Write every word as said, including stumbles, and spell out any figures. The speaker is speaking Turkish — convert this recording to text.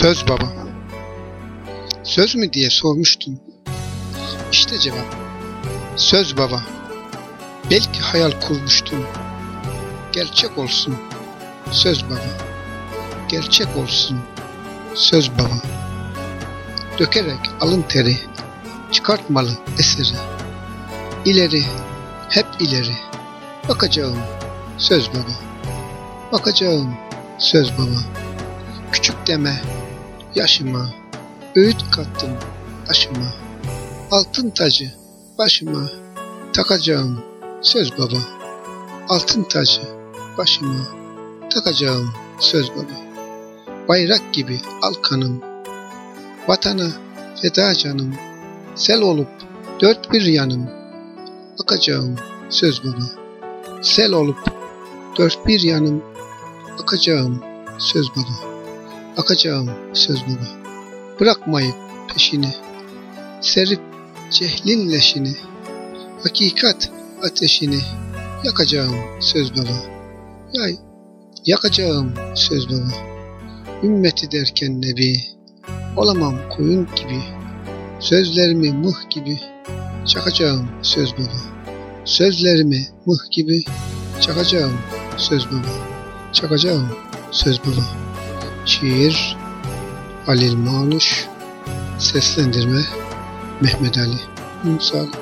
Söz baba. Söz mü diye sormuştun. İşte cevap. Söz baba. Belki hayal kurmuştun. Gerçek olsun. Söz baba. Gerçek olsun. Söz baba. Dökerek alın teri, çıkartmalı eseri. İleri, hep ileri. Bakacağım. Söz baba. Bakacağım. Söz baba. Küçük deme yaşıma, öğüt kattım aşıma, altın tacı başıma takacağım söz baba. Altın tacı başıma takacağım söz baba. Bayrak gibi al kanım, vatana feda canım, sel olup dört bir yanım, akacağım söz baba. Sel olup dört bir yanım, akacağım söz baba. Akacağım söz baba. Bırakmayıp peşini, serip cehlin leşini, hakikat ateşini yakacağım söz baba. Yay, yakacağım söz baba. Ümmeti derken nebi, olamam koyun gibi, sözlerimi mıh gibi çakacağım söz baba. Sözlerimi mıh gibi çakacağım söz baba. Çakacağım söz baba. Şiir Halil Manuş, seslendirme Mehmet Ali Ünsal.